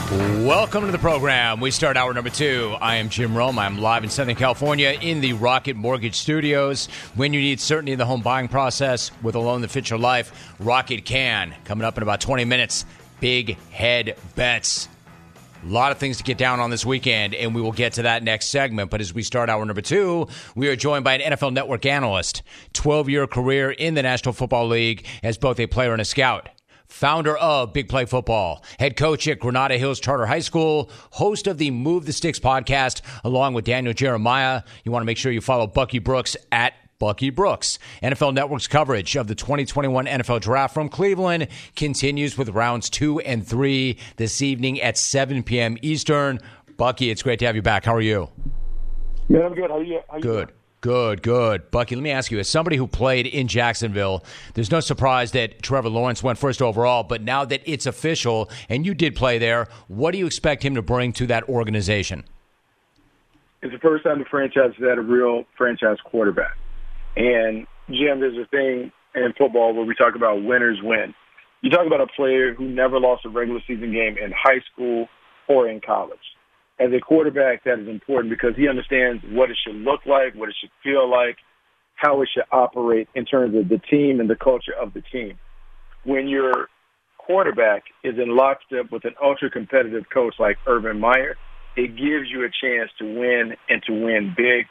Welcome to the program. We start hour number 2. I am Jim Rome. I'm live in Southern California in the Rocket Mortgage Studios. When you need certainty in the home buying process with a loan that fits your life, Rocket can. Coming up in about 20 minutes, big head bets. A lot of things to get down on this weekend, and we will get to that next segment. But as we start hour number 2, we are joined by an NFL Network analyst, 12-year career in the National Football League as both a player and a scout. Founder of Big Play Football, head coach at Granada Hills Charter High School, host of the Move the Sticks podcast, along with Daniel Jeremiah. You want to make sure you follow Bucky Brooks at Bucky Brooks. NFL Network's coverage of the 2021 NFL Draft from Cleveland continues with rounds 2 and 3 this evening at 7 p.m. Eastern. Bucky, it's great to have you back. How are you? Man, I'm good. How are you? Good. Good. Bucky, let me ask you, as somebody who played in Jacksonville, there's no surprise that Trevor Lawrence went first overall, but now that it's official, and you did play there, what do you expect him to bring to that organization? It's the first time the franchise has had a real franchise quarterback. And, Jim, there's a thing in football where we talk about winners win. You talk about a player who never lost a regular season game in high school or in college. As a quarterback, that is important because he understands what it should look like, what it should feel like, how it should operate in terms of the team and the culture of the team. When your quarterback is in lockstep with an ultra-competitive coach like Urban Meyer, it gives you a chance to win and to win big.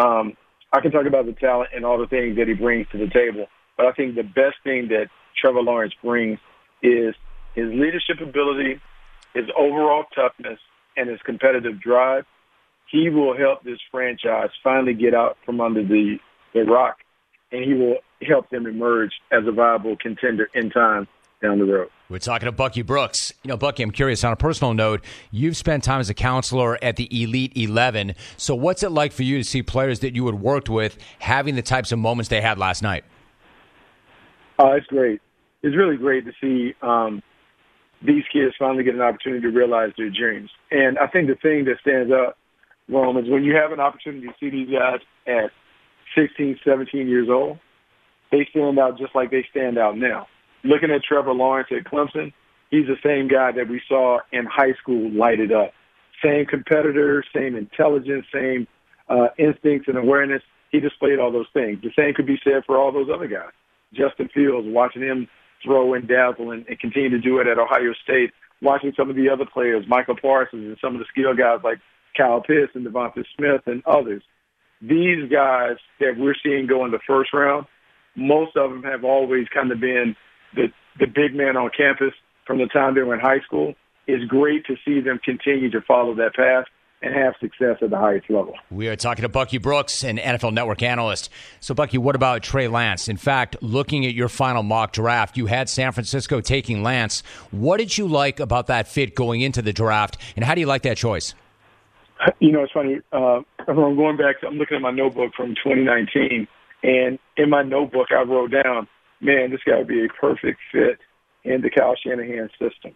I can talk about the talent and all the things that he brings to the table, but I think the best thing that Trevor Lawrence brings is his leadership ability, his overall toughness, and his competitive drive. He will help this franchise finally get out from under the rock, and he will help them emerge as a viable contender in time down the road. We're talking to Bucky Brooks. You know, Bucky, I'm curious, on a personal note, you've spent time as a counselor at the Elite 11. So what's it like for you to see players that you had worked with having the types of moments they had last night? It's great. It's really great to see these kids finally get an opportunity to realize their dreams. And I think the thing that stands out, Rome, is when you have an opportunity to see these guys at 16, 17 years old, they stand out just like they stand out now. Looking at Trevor Lawrence at Clemson, he's the same guy that we saw in high school light it up. Same competitor, same intelligence, same instincts and awareness. He displayed all those things. The same could be said for all those other guys. Justin Fields, watching him throw and dazzle and continue to do it at Ohio State, watching some of the other players, Michael Parsons and some of the skill guys like Kyle Pitts and Devonta Smith and others. These guys that we're seeing go in the first round, most of them have always kind of been the big man on campus from the time they were in high school. It's great to see them continue to follow that path and have success at the highest level. We are talking to Bucky Brooks, an NFL Network analyst. So, Bucky, what about Trey Lance? In fact, looking at your final mock draft, you had San Francisco taking Lance. What did you like about that fit going into the draft, and how do you like that choice? You know, it's funny. I'm going back. I'm looking at my notebook from 2019, and in my notebook, I wrote down, man, this guy would be a perfect fit in the Kyle Shanahan system.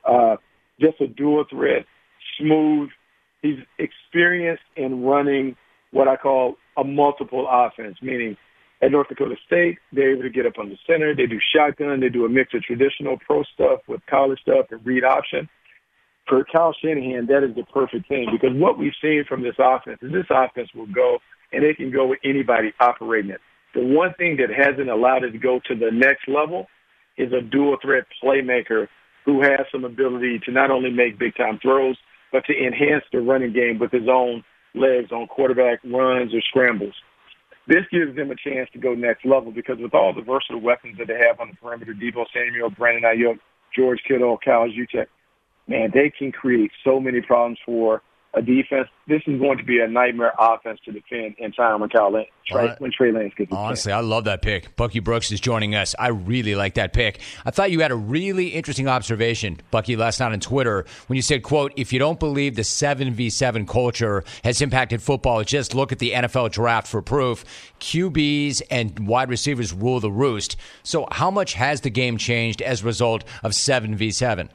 Just a dual threat, smooth. He's experienced in running what I call a multiple offense, meaning at North Dakota State, they're able to get up on the center. They do shotgun. They do a mix of traditional pro stuff with college stuff and read option. For Kyle Shanahan, that is the perfect thing because what we've seen from this offense is this offense will go, and it can go with anybody operating it. The one thing that hasn't allowed it to go to the next level is a dual-threat playmaker who has some ability to not only make big-time throws, but to enhance the running game with his own legs on quarterback runs or scrambles. This gives them a chance to go next level because with all the versatile weapons that they have on the perimeter, Deebo Samuel, Brandon Ayuk, George Kittle, Kyle Juszczyk, man, they can create so many problems for a defense. This is going to be a nightmare offense to defend in time when Trey Lance gets honestly, I love that pick. Bucky Brooks is joining us. I really like that pick. I thought you had a really interesting observation, Bucky, last night on Twitter when you said, quote, if you don't believe the 7v7 culture has impacted football, just look at the NFL draft for proof. QBs and wide receivers rule the roost. So how much has the game changed as a result of 7v7?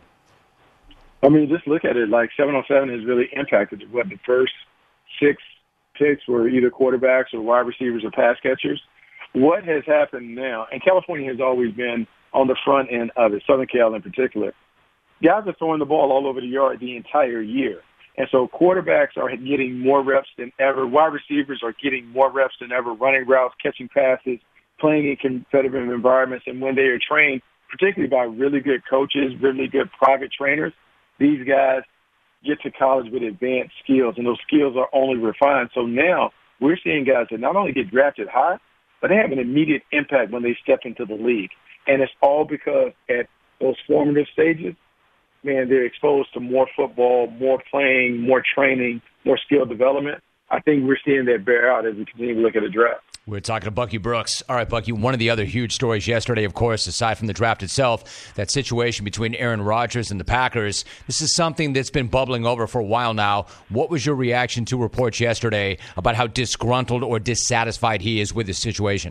I mean, just look at it. Like 7-on-7 has really impacted what the first 6 picks were either quarterbacks or wide receivers or pass catchers. What has happened now, and California has always been on the front end of it, Southern Cal in particular, guys are throwing the ball all over the yard the entire year. And so quarterbacks are getting more reps than ever. Wide receivers are getting more reps than ever, running routes, catching passes, playing in competitive environments. And when they are trained, particularly by really good coaches, really good private trainers, these guys get to college with advanced skills, and those skills are only refined. So now we're seeing guys that not only get drafted high, but they have an immediate impact when they step into the league. And it's all because at those formative stages, man, they're exposed to more football, more playing, more training, more skill development. I think we're seeing that bear out as we continue to look at the draft. We're talking to Bucky Brooks. All right, Bucky, one of the other huge stories yesterday, of course, aside from the draft itself, that situation between Aaron Rodgers and the Packers. This is something that's been bubbling over for a while now. What was your reaction to reports yesterday about how disgruntled or dissatisfied he is with the situation?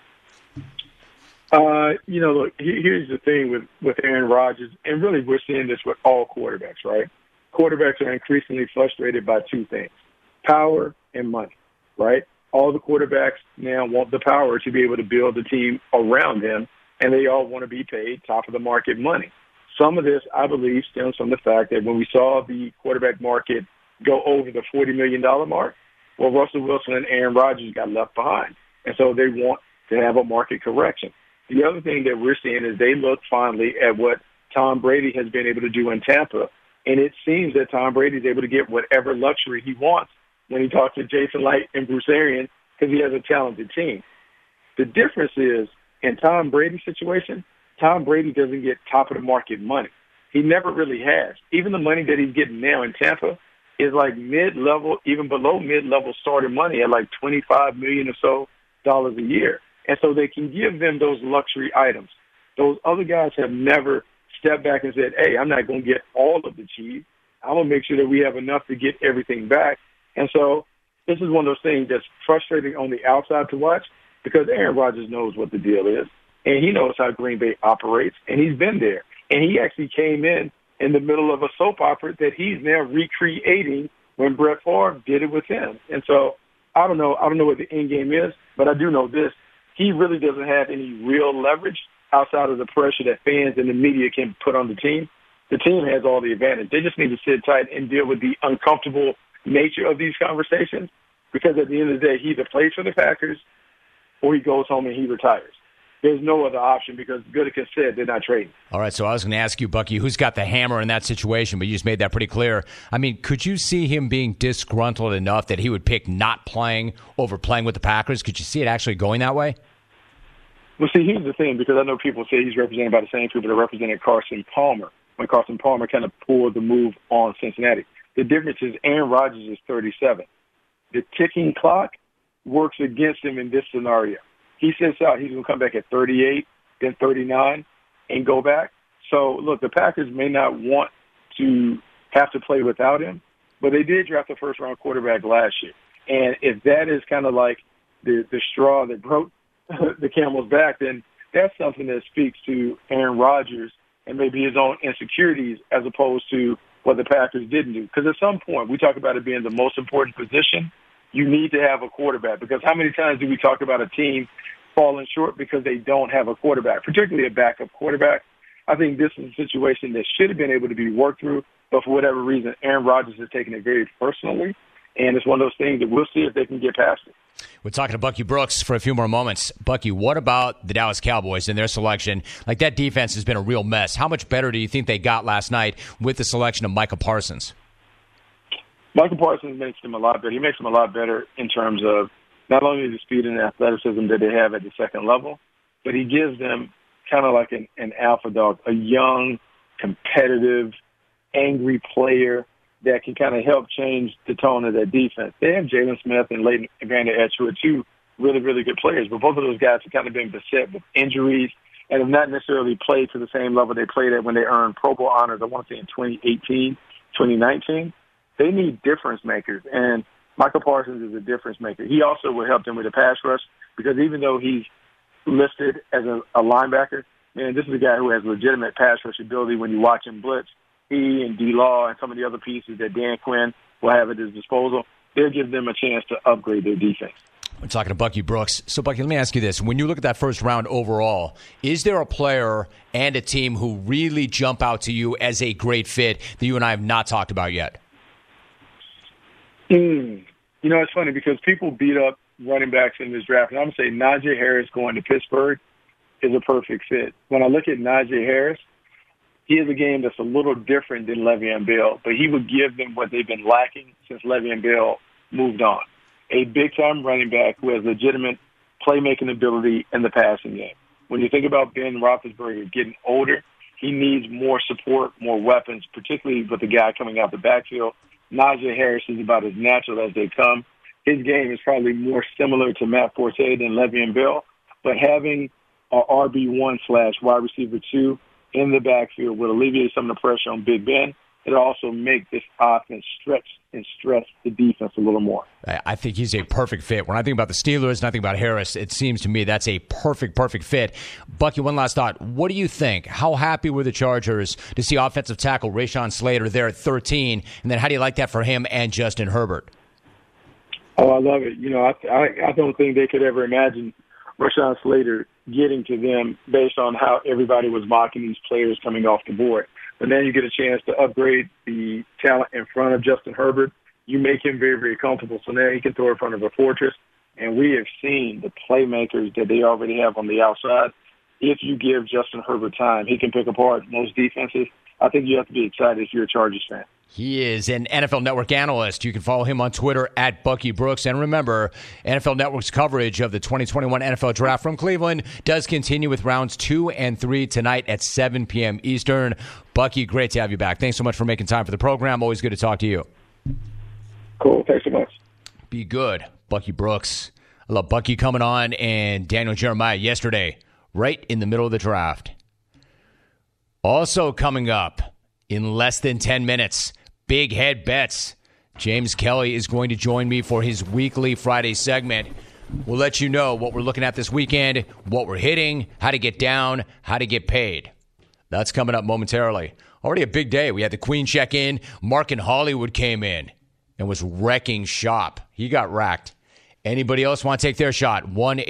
Look, here's the thing with Aaron Rodgers, and really we're seeing this with all quarterbacks, right? Quarterbacks are increasingly frustrated by two things, power and money, right? All the quarterbacks now want the power to be able to build a team around them, and they all want to be paid top-of-the-market money. Some of this, I believe, stems from the fact that when we saw the quarterback market go over the $40 million mark, well, Russell Wilson and Aaron Rodgers got left behind, and so they want to have a market correction. The other thing that we're seeing is they look fondly at what Tom Brady has been able to do in Tampa, and it seems that Tom Brady is able to get whatever luxury he wants when he talks to Jason Light and Bruce Arians because he has a talented team. The difference is, in Tom Brady's situation, Tom Brady doesn't get top-of-the-market money. He never really has. Even the money that he's getting now in Tampa is like mid-level, even below mid-level starter money at like $25 million or so a year. And so they can give them those luxury items. Those other guys have never stepped back and said, hey, I'm not going to get all of the cheese. I'm going to make sure that we have enough to get everything back. And so this is one of those things that's frustrating on the outside to watch because Aaron Rodgers knows what the deal is, and he knows how Green Bay operates, and he's been there. And he actually came in the middle of a soap opera that he's now recreating when Brett Favre did it with him. And so I don't know what the end game is, but I do know this. He really doesn't have any real leverage outside of the pressure that fans and the media can put on the team. The team has all the advantage. They just need to sit tight and deal with the uncomfortable nature of these conversations because at the end of the day, he either plays for the Packers or he goes home and he retires. There's no other option because Gutekunst said they're not trading. All right, so I was going to ask you, Bucky, who's got the hammer in that situation, but you just made that pretty clear. I mean, could you see him being disgruntled enough that he would pick not playing over playing with the Packers? Could you see it actually going that way? Well, see, here's the thing, because I know people say he's represented by the same people that represented Carson Palmer when Carson Palmer kind of pulled the move on Cincinnati. The difference is Aaron Rodgers is 37. The ticking clock works against him in this scenario. He sits out. He's going to come back at 38, then 39, and go back. So, look, the Packers may not want to have to play without him, but they did draft a first-round quarterback last year. And if that is kind of like the straw that broke the camel's back, then that's something that speaks to Aaron Rodgers and maybe his own insecurities as opposed to what the Packers didn't do. Because at some point, we talk about it being the most important position. You need to have a quarterback because how many times do we talk about a team falling short because they don't have a quarterback, particularly a backup quarterback? I think this is a situation that should have been able to be worked through, but for whatever reason, Aaron Rodgers has taken it very personally, and it's one of those things that we'll see if they can get past it. We're talking to Bucky Brooks for a few more moments. Bucky, what about the Dallas Cowboys and their selection? Like, that defense has been a real mess. How much better do you think they got last night with the selection of Micah Parsons? Micah Parsons makes them a lot better. He makes them a lot better in terms of not only the speed and athleticism that they have at the second level, but he gives them kind of like an alpha dog, a young, competitive, angry player that can kind of help change the tone of that defense. They have Jalen Smith and Leighton Vander Esch, who are two really, really good players, but both of those guys have kind of been beset with injuries and have not necessarily played to the same level they played at when they earned Pro Bowl honors, I want to say in 2018, 2019. They need difference makers, and Michael Parsons is a difference maker. He also will help them with the pass rush because even though he's listed as a linebacker, man, this is a guy who has legitimate pass rush ability when you watch him blitz. He and D-Law and some of the other pieces that Dan Quinn will have at his disposal, they'll give them a chance to upgrade their defense. We're talking to Bucky Brooks. So, Bucky, let me ask you this. When you look at that first round overall, is there a player and a team who really jump out to you as a great fit that you and I have not talked about yet? You know, it's funny because people beat up running backs in this draft, and I'm going to say Najee Harris going to Pittsburgh is a perfect fit. When I look at Najee Harris, he has a game that's a little different than Le'Veon Bell, but he would give them what they've been lacking since Le'Veon Bell moved on. A big-time running back who has legitimate playmaking ability in the passing game. When you think about Ben Roethlisberger getting older, he needs more support, more weapons, particularly with the guy coming out the backfield. Najee Harris is about as natural as they come. His game is probably more similar to Matt Forte than Le'Veon Bell, but having a RB1/wide receiver 2 in the backfield will alleviate some of the pressure on Big Ben. It'll also make this offense stretch and stress the defense a little more. I think he's a perfect fit. When I think about the Steelers and I think about Harris, it seems to me that's a perfect fit. Bucky, one last thought. What do you think? How happy were the Chargers to see offensive tackle Rashawn Slater there at 13? And then how do you like that for him and Justin Herbert? Oh, I love it. You know, I don't think they could ever imagine Rashawn Slater getting to them based on how everybody was mocking these players coming off the board. But then you get a chance to upgrade the talent in front of Justin Herbert. You make him very, very comfortable. So now he can throw in front of a fortress. And we have seen the playmakers that they already have on the outside. If you give Justin Herbert time, he can pick apart most defenses. I think you have to be excited if you're a Chargers fan. He is an NFL Network analyst. You can follow him on Twitter at Bucky Brooks. And remember, NFL Network's coverage of the 2021 NFL Draft from Cleveland does continue with rounds 2 and 3 tonight at 7 p.m. Eastern. Bucky, great to have you back. Thanks so much for making time for the program. Always good to talk to you. Cool. Thanks so much. Be good. Bucky Brooks. I love Bucky coming on and Daniel Jeremiah yesterday, right in the middle of the draft. Also coming up in less than 10 minutes, Big Head Bets. James Kelly is going to join me for his weekly Friday segment. We'll let you know what we're looking at this weekend, what we're hitting, how to get down, how to get paid. That's coming up momentarily. Already a big day. We had the Queen check in. Mark in Hollywood came in and was wrecking shop. He got racked. Anybody else want to take their shot?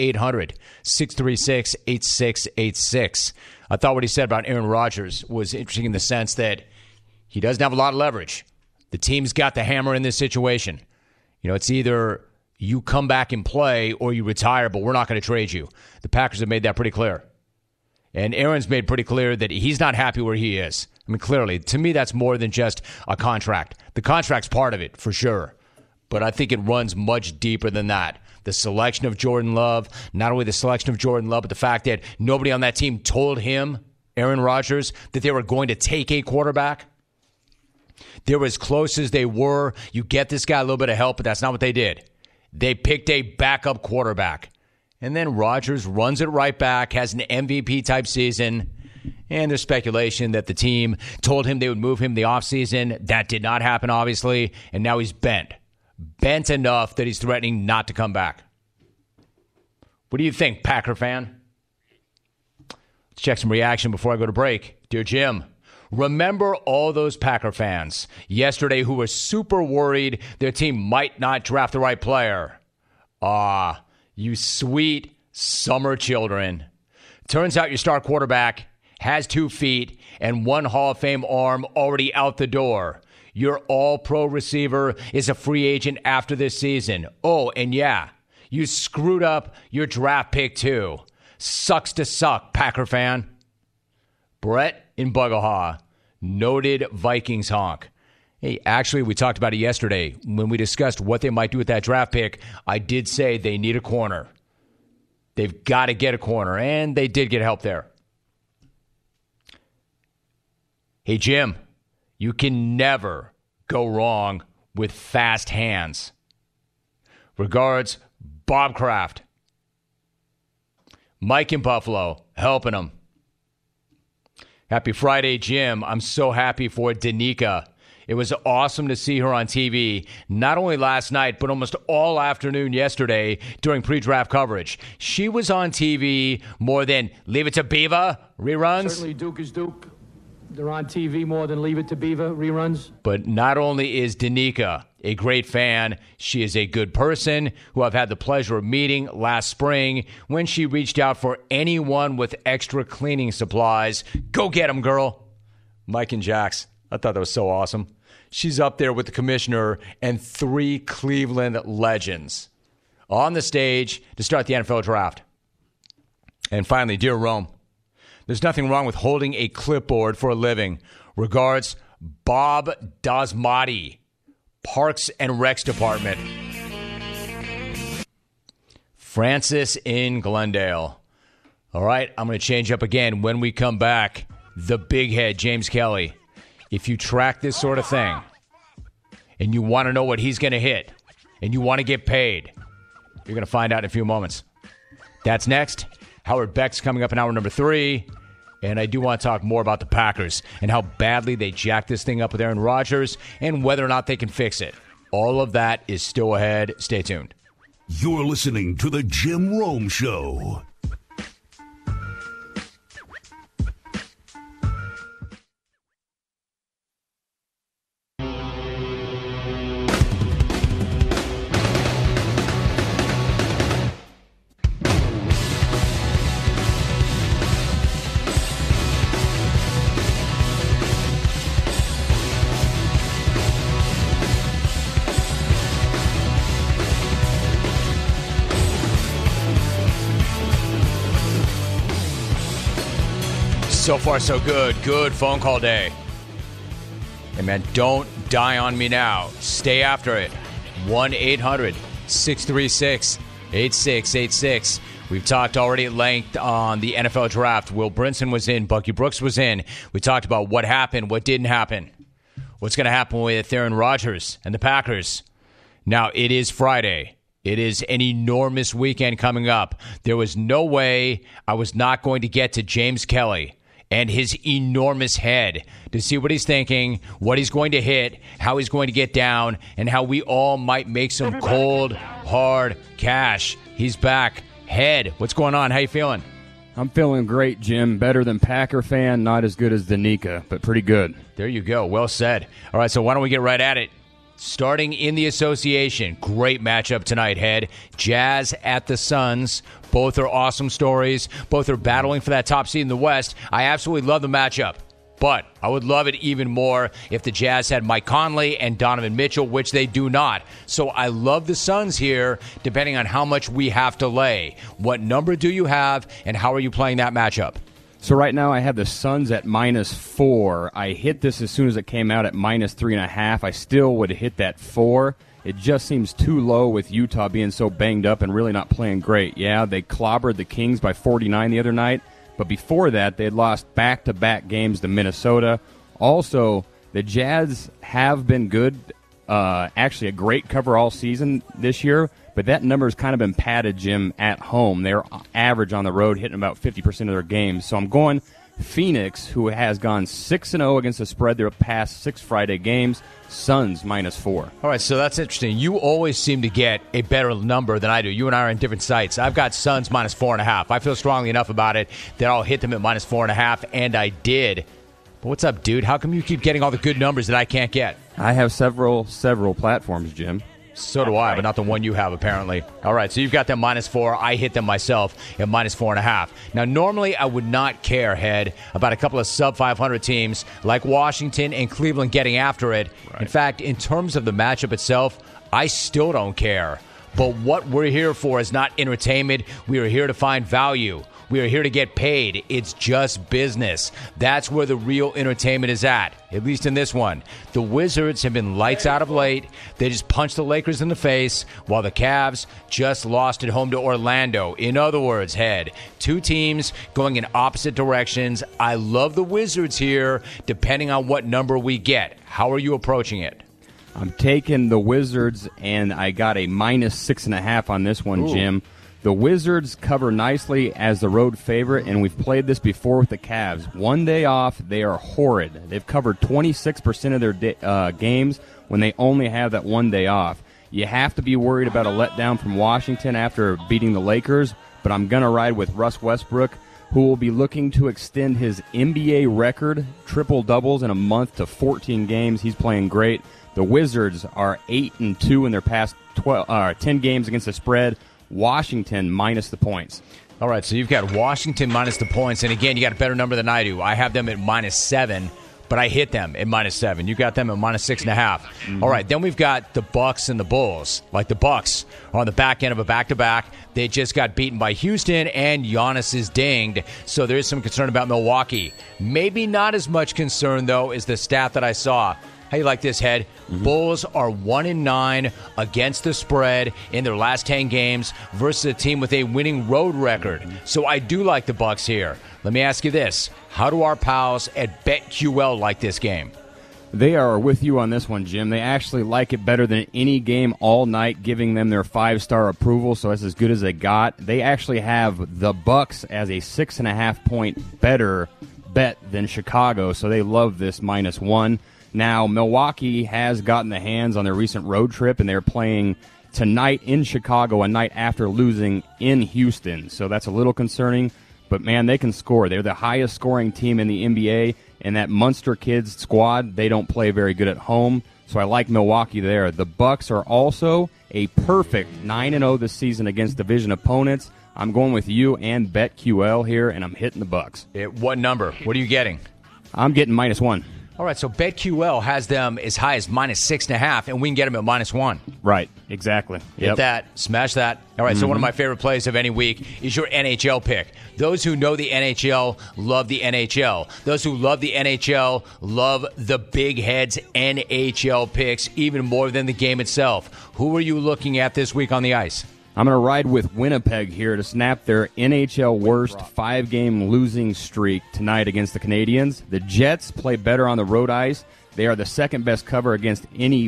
1-800-636-8686. I thought what he said about Aaron Rodgers was interesting in the sense that he doesn't have a lot of leverage. The team's got the hammer in this situation. You know, it's either you come back and play or you retire, but we're not going to trade you. The Packers have made that pretty clear. And Aaron's made pretty clear that he's not happy where he is. I mean, clearly, to me, that's more than just a contract. The contract's part of it, for sure. But I think it runs much deeper than that. The selection of Jordan Love, not only the selection of Jordan Love, but the fact that nobody on that team told him, Aaron Rodgers, that they were going to take a quarterback. They were as close as they were. You get this guy a little bit of help, but that's not what they did. They picked a backup quarterback. And then Rodgers runs it right back, has an MVP-type season. And there's speculation that the team told him they would move him the offseason. That did not happen, obviously. And now he's bent. Bent enough that he's threatening not to come back. What do you think, Packer fan? Let's check some reaction before I go to break. Dear Jim, remember all those Packer fans yesterday who were super worried their team might not draft the right player? Ah, you sweet summer children. Turns out your star quarterback has 2 feet and 1 Hall of Fame arm already out the door. Your all-pro receiver is a free agent after this season. Oh, and yeah, you screwed up your draft pick too. Sucks to suck, Packer fan. Brett in Bugahaw, noted Vikings honk. Hey, actually, we talked about it yesterday. When we discussed what they might do with that draft pick, I did say they need a corner. They've got to get a corner, and they did get help there. Hey, Jim. You can never go wrong with fast hands. Regards, Bob Kraft. Mike in Buffalo, helping him. Happy Friday, Jim. I'm so happy for Danica. It was awesome to see her on TV, not only last night, but almost all afternoon yesterday during pre-draft coverage. She was on TV more than Leave It to Beaver reruns. Certainly Duke is Duke. They're on TV more than Leave It to Beaver reruns. But not only is Danica a great fan, she is a good person who I've had the pleasure of meeting last spring when she reached out for anyone with extra cleaning supplies. Go get them, girl. Mike and Jax. I thought that was so awesome. She's up there with the commissioner and 3 Cleveland legends on the stage to start the NFL draft. And finally, dear Rome, there's nothing wrong with holding a clipboard for a living. Regards, Bob Dasmati, Parks and Recs Department. Francis in Glendale. All right, I'm going to change up again when we come back. The big head, James Kelly. If you track this sort of thing and you want to know what he's going to hit and you want to get paid, you're going to find out in a few moments. That's next. Howard Beck's coming up in hour number 3. And I do want to talk more about the Packers and how badly they jacked this thing up with Aaron Rodgers and whether or not they can fix it. All of that is still ahead. Stay tuned. You're listening to The Jim Rome Show. So far, so good. Good phone call day. Hey, man, don't die on me now. Stay after it. 1-800-636-8686. We've talked already at length on the NFL draft. Will Brinson was in. Bucky Brooks was in. We talked about what happened, what didn't happen, what's going to happen with Aaron Rodgers and the Packers. Now, it is Friday. It is an enormous weekend coming up. There was no way I was not going to get to James Kelly and his enormous head to see what he's thinking, what he's going to hit, how he's going to get down, and how we all might make some cold, hard cash. He's back. Head, what's going on? How you feeling? I'm feeling great, Jim. Better than Packer fan, not as good as Danica, but pretty good. There you go. Well said. All right, so why don't we get right at it? Starting in the association, great matchup tonight, Head. Jazz at the Suns. Both are awesome stories. Both are battling for that top seed in the West. I absolutely love the matchup. But I would love it even more if the Jazz had Mike Conley and Donovan Mitchell, which they do not. So I love the Suns here, depending on how much we have to lay. What number do you have, and how are you playing that matchup? So right now I have the Suns at -4. I hit this as soon as it came out at -3.5. I still would hit that 4. It just seems too low with Utah being so banged up and really not playing great. Yeah, they clobbered the Kings by 49 the other night, but before that they had lost back-to-back games to Minnesota. Also, the Jazz have been good, actually a great cover all season this year, but that number has kind of been padded, Jim, at home. They're average on the road, hitting about 50% of their games. So I'm going Phoenix, who has gone 6-0 against the spread their past 6 Friday games. Suns -4. All right, so that's interesting. You always seem to get a better number than I do. You and I are in different sites. I've got Suns -4.5. I feel strongly enough about it that I'll hit them at -4.5, and I did. But what's up, dude? How come you keep getting all the good numbers that I can't get? I have several platforms, Jim. So do I, but not the one you have, apparently. All right, so you've got them -4. I hit them myself at -4.5. Now, normally I would not care, Head, about a couple of sub-500 teams like Washington and Cleveland getting after it. Right. In fact, in terms of the matchup itself, I still don't care. But what we're here for is not entertainment. We are here to find value. We are here to get paid. It's just business. That's where the real entertainment is at least in this one. The Wizards have been lights out of late. They just punched the Lakers in the face, while the Cavs just lost at home to Orlando. In other words, Head, 2 teams going in opposite directions. I love the Wizards here, depending on what number we get. How are you approaching it? I'm taking the Wizards, and I got a -6.5 on this one, Jim. The Wizards cover nicely as the road favorite, and we've played this before with the Cavs. One day off, they are horrid. They've covered 26% of their games when they only have that one day off. You have to be worried about a letdown from Washington after beating the Lakers, but I'm going to ride with Russ Westbrook, who will be looking to extend his NBA record triple-doubles in a month to 14 games. He's playing great. The Wizards are 8-2 in their past 10 games against the spread. Washington minus the points. All right, so you've got Washington minus the points. And again, you got a better number than I do. I have them at -7. But I hit them at -7. You got them at -6.5. Mm-hmm. All right, then we've got the Bucks and the Bulls. Like the Bucks are on the back end of a back-to-back. They just got beaten by Houston, and Giannis is dinged. So there is some concern about Milwaukee. Maybe not as much concern, though, as the stat that I saw. How you like this, Head? Mm-hmm. Bulls are 1-9 against the spread in their last 10 games versus a team with a winning road record. Mm-hmm. So I do like the Bucks here. Let me ask you this. How do our pals at BetQL like this game? They are with you on this one, Jim. They actually like it better than any game all night, giving them their 5-star approval, so that's as good as they got. They actually have the Bucks as a 6.5-point better bet than Chicago, so they love this -1. Now, Milwaukee has gotten the hands on their recent road trip, and they're playing tonight in Chicago, a night after losing in Houston. So that's a little concerning. But, man, they can score. They're the highest-scoring team in the NBA, and that Munster Kids squad, they don't play very good at home. So I like Milwaukee there. The Bucks are also a perfect 9-0 this season against division opponents. I'm going with you and BetQL here, and I'm hitting the Bucks. What number? What are you getting? I'm getting -1. All right, so BetQL has them as high as -6.5, and we can get them at -1. Right, exactly. Hit that, smash that. All right, so one of my favorite plays of any week is your NHL pick. Those who know the NHL love the NHL. Those who love the NHL love the Big Heads NHL picks even more than the game itself. Who are you looking at this week on the ice? I'm going to ride with Winnipeg here to snap their NHL worst 5-game losing streak tonight against the Canadiens. The Jets play better on the road ice. They are the second-best cover against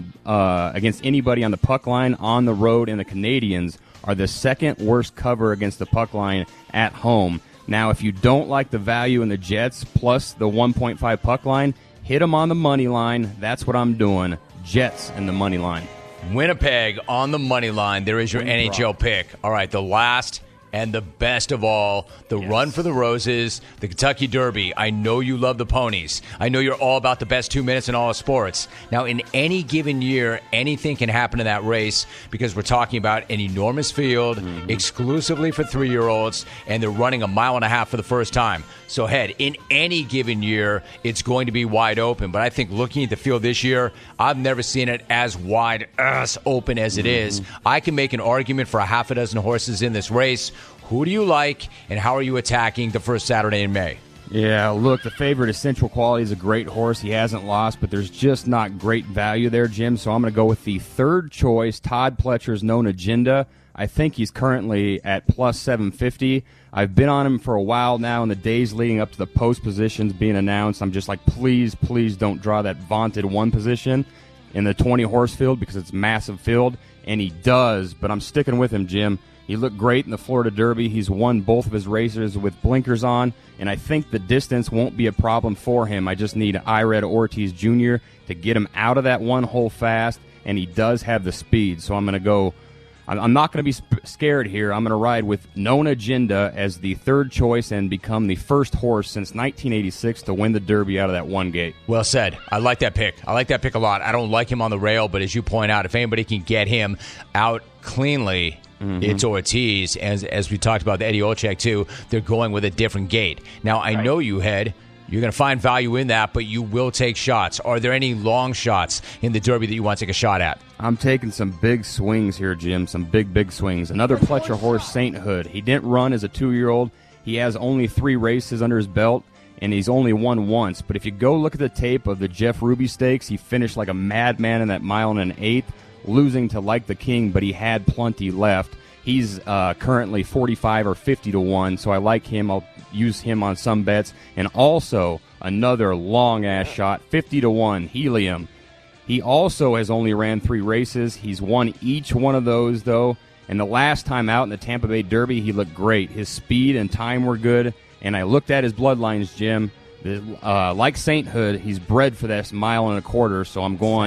anybody on the puck line on the road, and the Canadiens are the second-worst cover against the puck line at home. Now, if you don't like the value in the Jets plus the 1.5 puck line, hit them on the money line. That's what I'm doing. Jets and the money line. Winnipeg on the money line. There is your NHL pick. All right, the last and the best of all, the Run for the Roses, the Kentucky Derby. I know you love the ponies. I know you're all about the best 2 minutes in all of sports. Now, in any given year, anything can happen in that race because we're talking about an enormous field exclusively for 3-year-olds, and they're running 1.5 miles for the first time. So, Head, in any given year, it's going to be wide open. But I think looking at the field this year, I've never seen it as wide open as it is. I can make an argument for 6 horses in this race. Who do you like, and how are you attacking the first Saturday in May? Yeah, look, the favorite Essential Quality is a great horse. He hasn't lost, but there's just not great value there, Jim. So I'm going to go with the third choice, Todd Pletcher's Known Agenda. I think he's currently at plus 750. I've been on him for a while now in the days leading up to the post positions being announced. I'm just like, please don't draw that vaunted 1 position in the 20-horse field because it's a massive field, and he does, but I'm sticking with him, Jim. He looked great in the Florida Derby. He's won both of his races with blinkers on, and I think the distance won't be a problem for him. I just need Ired Ortiz Jr. to get him out of that one hole fast, and he does have the speed. So I'm going to go. I'm not going to be scared here. I'm going to ride with Known Agenda as the third choice and become the first horse since 1986 to win the Derby out of that one gate. Well said. I like that pick. I like that pick a lot. I don't like him on the rail, but as you point out, if anybody can get him out cleanly, it's Ortiz. As we talked about, the Eddie Olczyk, too, they're going with a different gate. Now, I know you, Head. You're going to find value in that, but you will take shots. Are there any long shots in the Derby that you want to take a shot at? I'm taking some big swings here, Jim, some big swings. Another Pletcher horse, Sainthood. He didn't run as a 2-year-old. He has only 3 races under his belt, and he's only won once. But if you go look at the tape of the Jeff Ruby Stakes, he finished like a madman in that 1 1/8, losing to Like the King, but he had plenty left. He's currently 45 or 50 to 1, so I like him. I'll use him on some bets. And also another long-ass shot, 50 to 1, Helium. He also has only ran 3 races. He's won each one of those, though. And the last time out in the Tampa Bay Derby, he looked great. His speed and time were good. And I looked at his bloodlines, Jim. Like Sainthood, he's bred for this 1.25 miles, so I'm going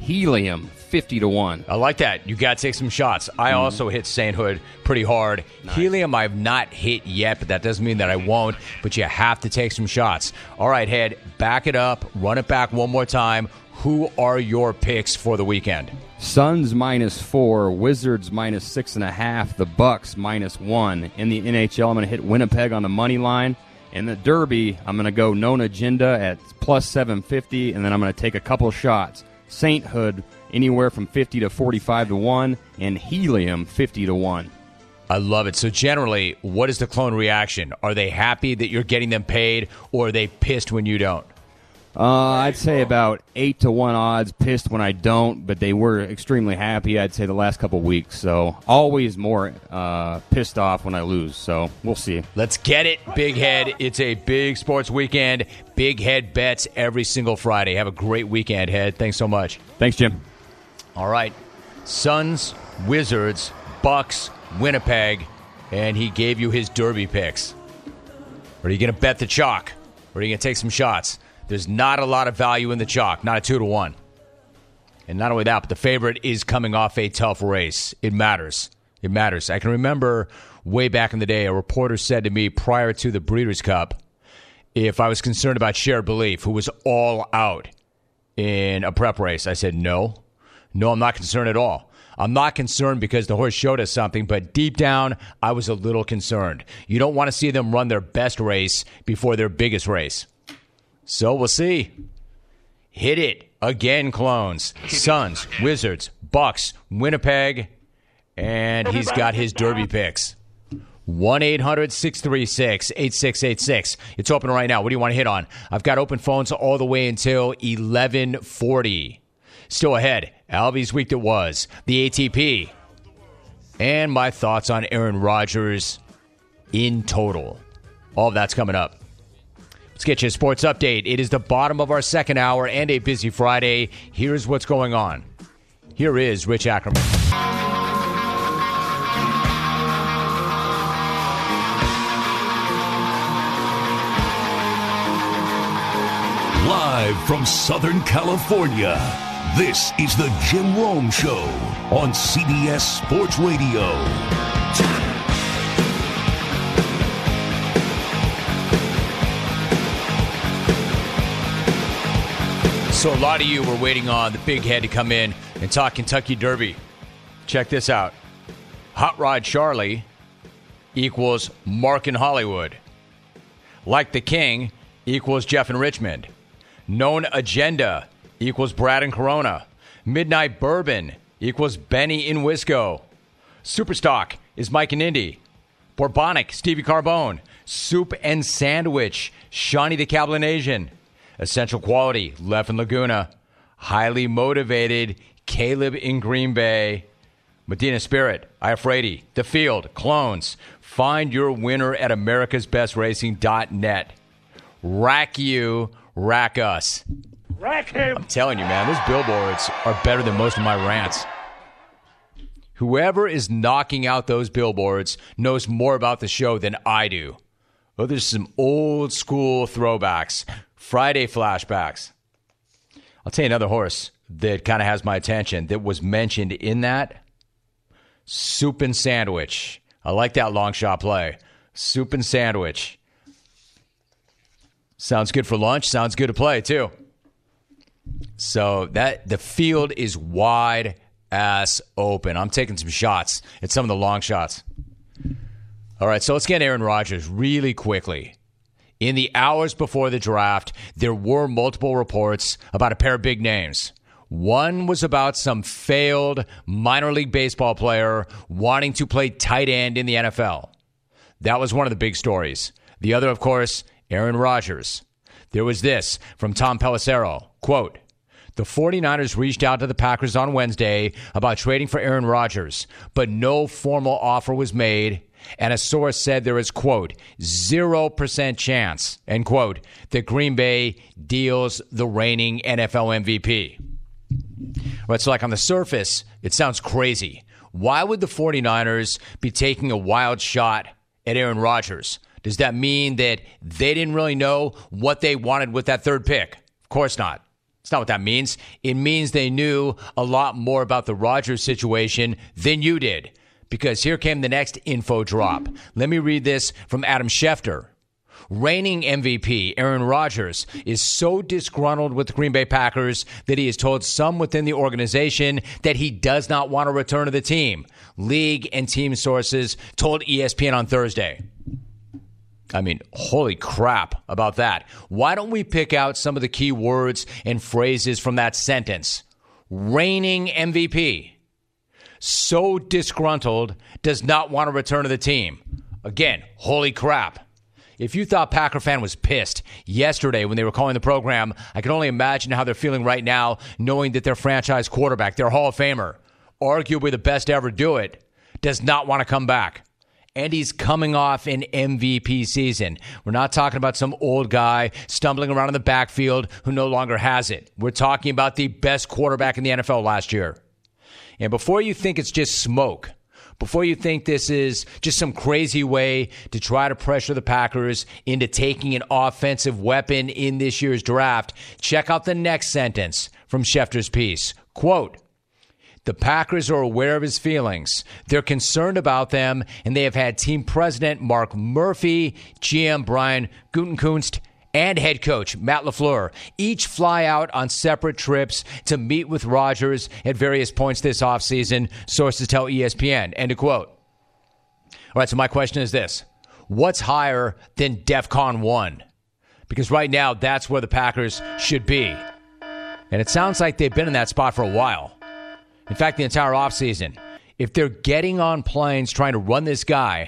Helium, 50-1. I like that. You got to take some shots. I also hit Sainthood pretty hard. Nice. Helium I've not hit yet, but that doesn't mean that I won't. But you have to take some shots. All right, Head, back it up. Run it back one more time. Who are your picks for the weekend? Suns -4, Wizards -6.5, the Bucks -1. In the NHL, I'm going to hit Winnipeg on the money line. In the Derby, I'm going to go Nona Jinda at +750, and then I'm going to take a couple shots. Sainthood, anywhere from 50 to 45-1, and Helium, 50-1. I love it. So generally, what is the clone reaction? Are they happy that you're getting them paid, or are they pissed when you don't? I'd say about 8-1 odds, pissed when I don't, but they were extremely happy, I'd say, the last couple weeks. So always more pissed off when I lose. So we'll see. Let's get it, Big Head. It's a big sports weekend. Big Head bets every single Friday. Have a great weekend, Head. Thanks so much. Thanks, Jim. All right. Suns, Wizards, Bucks, Winnipeg, and he gave you his Derby picks. Are you going to bet the chalk? Or are you going to take some shots? There's not a lot of value in the chalk, not a 2-1. And not only that, but the favorite is coming off a tough race. It matters. It matters. I can remember way back in the day, a reporter said to me prior to the Breeders' Cup, if I was concerned about Shared Belief, who was all out in a prep race, I said, no, I'm not concerned at all. I'm not concerned because the horse showed us something, but deep down, I was a little concerned. You don't want to see them run their best race before their biggest race. So we'll see. Hit it again, clones. Suns, Wizards, Bucks, Winnipeg, and he's got his Derby picks. 1-800-636-8686. It's open right now. What do you want to hit on? I've got open phones all the way until 11:40. Still ahead, Albie's week that was, the ATP, and my thoughts on Aaron Rodgers in total. All of that's coming up. Let's get you a sports update. It is the bottom of our second hour and a busy Friday. Here's what's going on. Here is Rich Ackerman. Live from Southern California, this is the Jim Rome Show on CBS Sports Radio. So a lot of you were waiting on the Big Head to come in and talk Kentucky Derby. Check this out. Hot Rod Charlie equals Mark in Hollywood. Like the King equals Jeff in Richmond. Known Agenda equals Brad in Corona. Midnight Bourbon equals Benny in Wisco. Superstock is Mike in Indy. Bourbonic, Stevie Carbone. Soup and Sandwich, Shawnee the Cablinasian. Essential Quality, Left in Laguna. Highly Motivated, Caleb in Green Bay. Medina Spirit, Iafredi, The Field, Clones. Find your winner at americasbestracing.net. Rack you, rack us. Rack him! I'm telling you, man, those billboards are better than most of my rants. Whoever is knocking out those billboards knows more about the show than I do. Oh, there's some old school throwbacks. Friday flashbacks. I'll tell you another horse that kind of has my attention that was mentioned in that. Soup and Sandwich. I like that long shot play. Soup and Sandwich. Sounds good for lunch. Sounds good to play, too. So that the field is wide ass open. I'm taking some shots at some of the long shots. All right, so let's get Aaron Rodgers really quickly. In the hours before the draft, there were multiple reports about a pair of big names. One was about some failed minor league baseball player wanting to play tight end in the NFL. That was one of the big stories. The other, of course, Aaron Rodgers. There was this from Tom Pelissero, quote, "The 49ers reached out to the Packers on Wednesday about trading for Aaron Rodgers, but no formal offer was made. And a source said there is, quote, 0% chance, end quote, that Green Bay deals the reigning NFL MVP. Right, so like on the surface, it sounds crazy. Why would the 49ers be taking a wild shot at Aaron Rodgers? Does that mean that they didn't really know what they wanted with that third pick? Of course not. It's not what that means. It means they knew a lot more about the Rodgers situation than you did. Because here came the next info drop. Let me read this from Adam Schefter. Reigning MVP Aaron Rodgers is so disgruntled with the Green Bay Packers that he has told some within the organization that he does not want to return to the team. League and team sources told ESPN on Thursday. I mean, holy crap about that. Why don't we pick out some of the key words and phrases from that sentence? Reigning MVP. So disgruntled, does not want to return to the team. Again, holy crap. If you thought Packer fan was pissed yesterday when they were calling the program, I can only imagine how they're feeling right now knowing that their franchise quarterback, their Hall of Famer, arguably the best to ever do it, does not want to come back. And he's coming off an MVP season. We're not talking about some old guy stumbling around in the backfield who no longer has it. We're talking about the best quarterback in the NFL last year. And before you think it's just smoke, before you think this is just some crazy way to try to pressure the Packers into taking an offensive weapon in this year's draft, check out the next sentence from Schefter's piece. Quote, the Packers are aware of his feelings. They're concerned about them, and they have had team president Mark Murphy, GM Brian Gutekunst, and head coach Matt LaFleur each fly out on separate trips to meet with Rodgers at various points this offseason, sources tell ESPN. End of quote. All right, so my question is this. What's higher than DEFCON 1? Because right now, that's where the Packers should be. And it sounds like they've been in that spot for a while. In fact, the entire offseason. If they're getting on planes trying to run this guy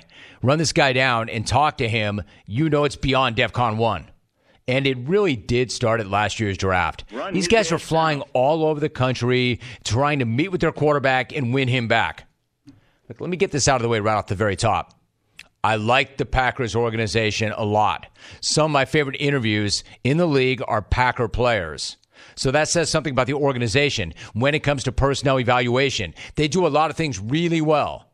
down and talk to him, you know it's beyond DEFCON 1. And it really did start at last year's draft. These guys are flying all over the country trying to meet with their quarterback and win him back. Look, let me get this out of the way right off the very top. I like the Packers organization a lot. Some of my favorite interviews in the league are Packer players. So that says something about the organization when it comes to personnel evaluation. They do a lot of things really well.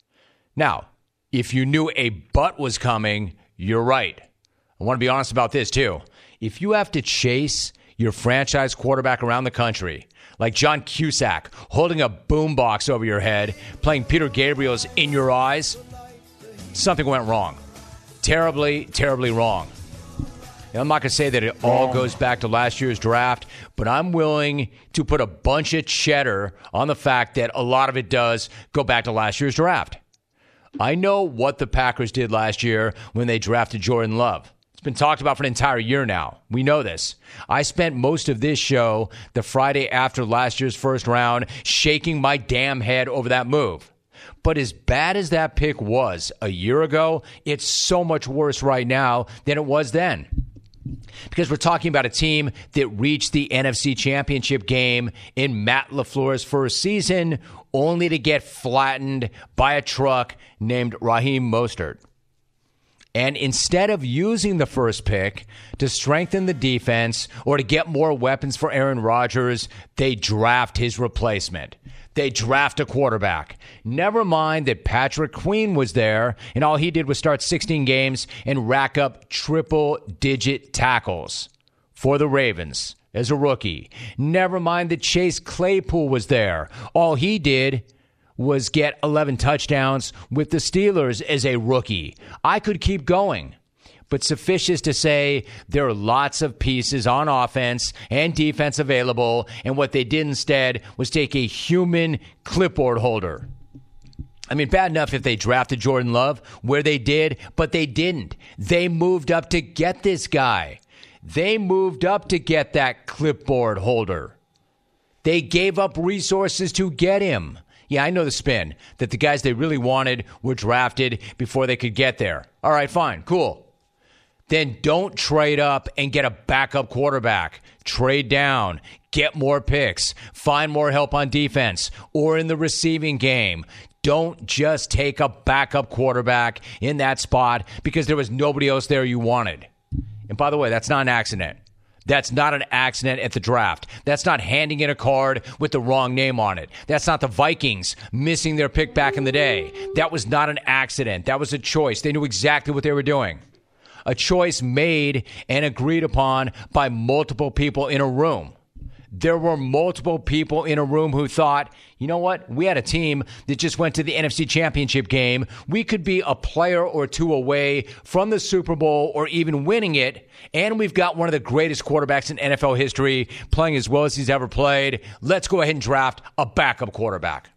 Now, if you knew a but was coming, you're right. I want to be honest about this, too. If you have to chase your franchise quarterback around the country, like John Cusack holding a boombox over your head, playing Peter Gabriel's In Your Eyes, something went wrong. Terribly, terribly wrong. Now, I'm not going to say that it all goes back to last year's draft, but I'm willing to put a bunch of cheddar on the fact that a lot of it does go back to last year's draft. I know what the Packers did last year when they drafted Jordan Love. It's been talked about for an entire year now. We know this. I spent most of this show, the Friday after last year's first round, shaking my damn head over that move. But as bad as that pick was a year ago, it's so much worse right now than it was then. Because we're talking about a team that reached the NFC Championship game in Matt LaFleur's first season, only to get flattened by a truck named Raheem Mostert. And instead of using the first pick to strengthen the defense or to get more weapons for Aaron Rodgers, they draft his replacement. They draft a quarterback. Never mind that Patrick Queen was there, and all he did was start 16 games and rack up triple-digit tackles for the Ravens as a rookie. Never mind that Chase Claypool was there. All he did was get 11 touchdowns with the Steelers as a rookie. I could keep going. But suffice to say, there are lots of pieces on offense and defense available, and what they did instead was take a human clipboard holder. I mean, bad enough if they drafted Jordan Love where they did, but they didn't. They moved up to get this guy. They moved up to get that clipboard holder. They gave up resources to get him. Yeah, I know the spin, that the guys they really wanted were drafted before they could get there. All right, fine, cool. Then don't trade up and get a backup quarterback. Trade down, get more picks, find more help on defense or in the receiving game. Don't just take a backup quarterback in that spot because there was nobody else there you wanted. And by the way, that's not an accident. That's not an accident at the draft. That's not handing in a card with the wrong name on it. That's not the Vikings missing their pick back in the day. That was not an accident. That was a choice. They knew exactly what they were doing. A choice made and agreed upon by multiple people in a room. There were multiple people in a room who thought, you know what? We had a team that just went to the NFC Championship game. We could be a player or two away from the Super Bowl or even winning it. And we've got one of the greatest quarterbacks in NFL history playing as well as he's ever played. Let's go ahead and draft a backup quarterback.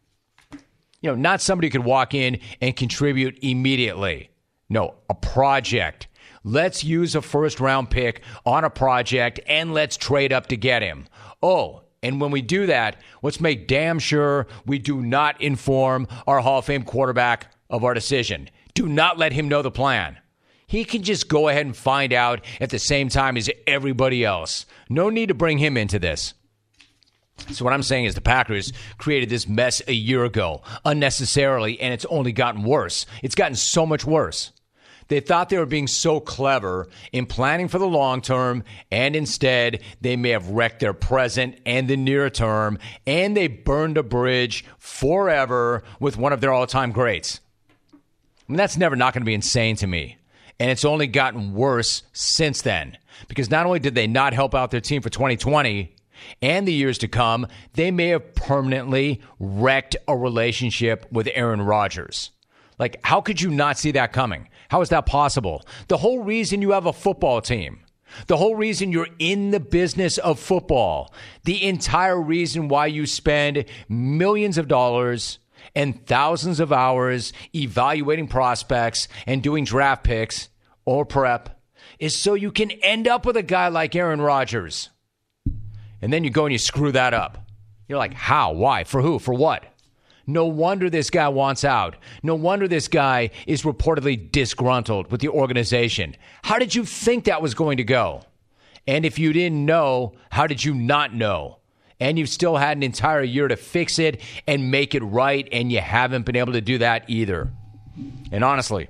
Not somebody who could walk in and contribute immediately. No, a project. Let's use a first-round pick on a project, and let's trade up to get him. Oh, and when we do that, let's make damn sure we do not inform our Hall of Fame quarterback of our decision. Do not let him know the plan. He can just go ahead and find out at the same time as everybody else. No need to bring him into this. So what I'm saying is the Packers created this mess a year ago, unnecessarily, and it's only gotten worse. It's gotten so much worse. They thought they were being so clever in planning for the long term, and instead they may have wrecked their present and the near term, and they burned a bridge forever with one of their all-time greats. That's never not going to be insane to me. And it's only gotten worse since then, because not only did they not help out their team for 2020 and the years to come, they may have permanently wrecked a relationship with Aaron Rodgers. Like, how could you not see that coming? How is that possible? The whole reason you have a football team, the whole reason you're in the business of football, the entire reason why you spend millions of dollars and thousands of hours evaluating prospects and doing draft picks or prep is so you can end up with a guy like Aaron Rodgers. And then you go and you screw that up. You're like, how? Why? For who? For what? No wonder this guy wants out. No wonder this guy is reportedly disgruntled with the organization. How did you think that was going to go? And if you didn't know, how did you not know? And you've still had an entire year to fix it and make it right, and you haven't been able to do that either. And honestly,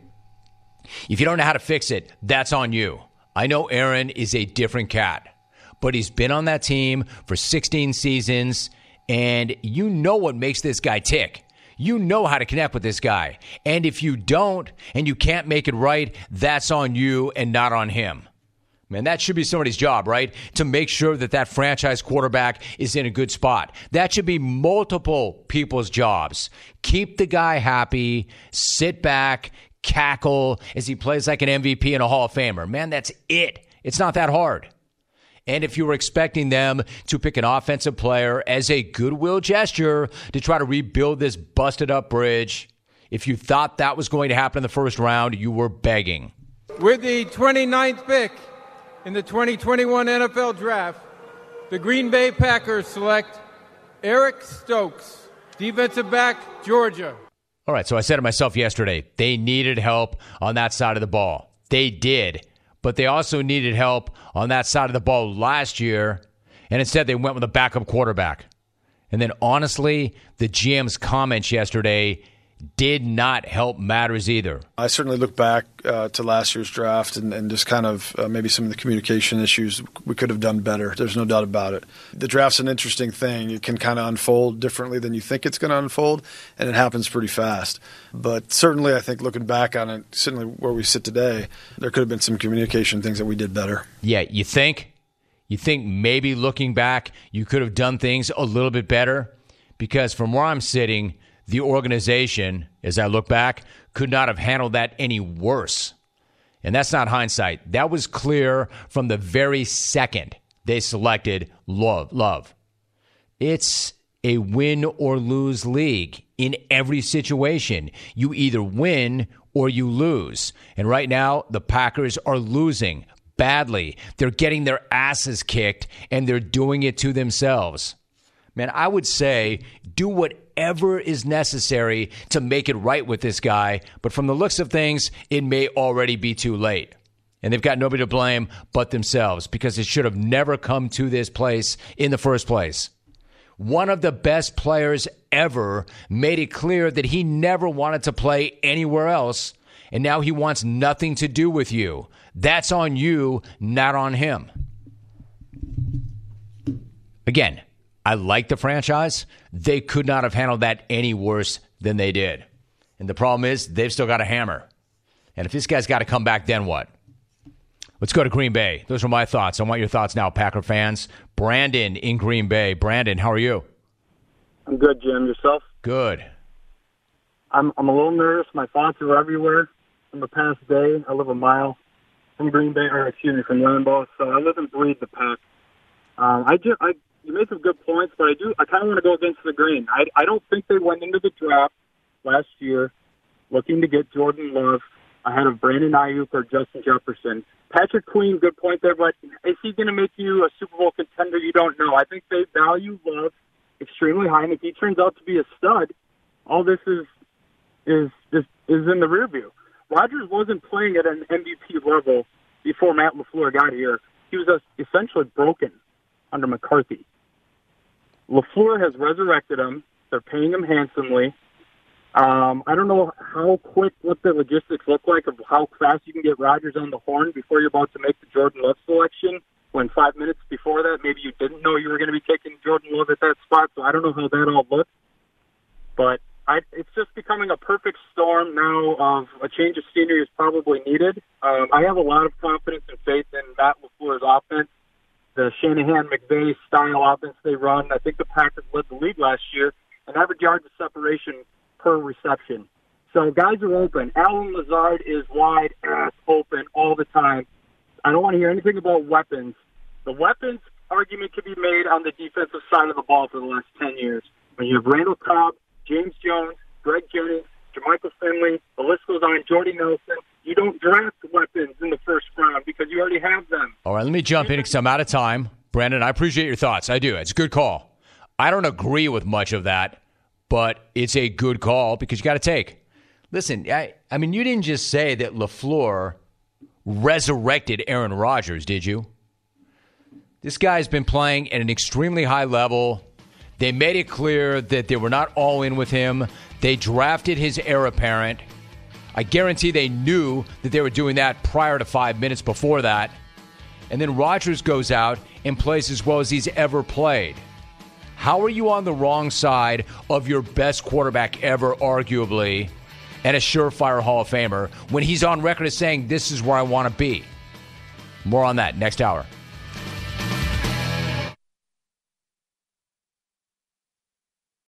if you don't know how to fix it, that's on you. I know Aaron is a different cat, but he's been on that team for 16 seasons, and you know what makes this guy tick. You know how to connect with this guy. And if you don't and you can't make it right, that's on you and not on him. Man, that should be somebody's job, right? To make sure that that franchise quarterback is in a good spot. That should be multiple people's jobs. Keep the guy happy, sit back, cackle as he plays like an MVP and a Hall of Famer. Man, that's it. It's not that hard. And if you were expecting them to pick an offensive player as a goodwill gesture to try to rebuild this busted up bridge, if you thought that was going to happen in the first round, you were begging. With the 29th pick in the 2021 NFL Draft, the Green Bay Packers select Eric Stokes, defensive back, Georgia. All right, so I said to myself yesterday, they needed help on that side of the ball. They did. But they also needed help on that side of the ball last year, and instead they went with a backup quarterback. And then, honestly, the GM's comments yesterday did not help matters either. I certainly look back to last year's draft and just kind of maybe some of the communication issues we could have done better. There's no doubt about it. The draft's an interesting thing. It can kind of unfold differently than you think it's going to unfold, and it happens pretty fast. But certainly I think looking back on it, certainly where we sit today, there could have been some communication things that we did better. Yeah, you think? You think maybe looking back you could have done things a little bit better? Because from where I'm sitting, the organization, as I look back, could not have handled that any worse. And that's not hindsight. That was clear from the very second they selected Love. It's a win or lose league in every situation. You either win or you lose. And right now, the Packers are losing badly. They're getting their asses kicked, and they're doing it to themselves. Man, I would say do whatever is necessary to make it right with this guy. But from the looks of things, it may already be too late. And they've got nobody to blame but themselves because it should have never come to this place in the first place. One of the best players ever made it clear that he never wanted to play anywhere else, and now he wants nothing to do with you. That's on you, not on him. Again, I like the franchise. They could not have handled that any worse than they did. And the problem is they've still got a hammer. And if this guy's got to come back, then what? Let's go to Green Bay. Those are my thoughts. I want your thoughts now, Packer fans. Brandon in Green Bay. Brandon, how are you? I'm good, Jim. Yourself? Good. I'm a little nervous. My thoughts are everywhere. In the past day, I live a mile from Green Bay, from Lambeau, so I live and breathe the Pack. You made some good points, but I kind of want to go against the grain. I don't think they went into the draft last year looking to get Jordan Love ahead of Brandon Ayuk or Justin Jefferson. Patrick Queen, good point there, but is he going to make you a Super Bowl contender? You don't know. I think they value Love extremely high, and if he turns out to be a stud, all this is in the rear view. Rodgers wasn't playing at an MVP level before Matt LaFleur got here. He was essentially broken under McCarthy. LaFleur has resurrected him. They're paying him handsomely. I don't know what the logistics look like of how fast you can get Rodgers on the horn before you're about to make the Jordan Love selection, when 5 minutes before that, maybe you didn't know you were going to be taking Jordan Love at that spot, so I don't know how that all looks. But it's just becoming a perfect storm now of a change of scenery is probably needed. I have a lot of confidence and faith in Matt LaFleur's offense, the Shanahan-McVay style offense they run. I think the Packers led the league last year in average yards of separation per reception. So guys are open. Allen Lazard is wide ass open all the time. I don't want to hear anything about weapons. The weapons argument can be made on the defensive side of the ball for the last 10 years. When you have Randall Cobb, James Jones, Greg Jennings, Jermichael Finley, the list goes on, Jordy Nelson. You don't draft weapons in the first round because you already have them. All right, let me jump in because I'm out of time. Brandon, I appreciate your thoughts. I do. It's a good call. I don't agree with much of that, but it's a good call because you got to take. Listen, I mean, you didn't just say that LaFleur resurrected Aaron Rodgers, did you? This guy's been playing at an extremely high level. They made it clear that they were not all in with him. They drafted his heir apparent. I guarantee they knew that they were doing that prior to 5 minutes before that. And then Rodgers goes out and plays as well as he's ever played. How are you on the wrong side of your best quarterback ever, arguably, and a surefire Hall of Famer, when he's on record as saying, this is where I want to be? More on that next hour.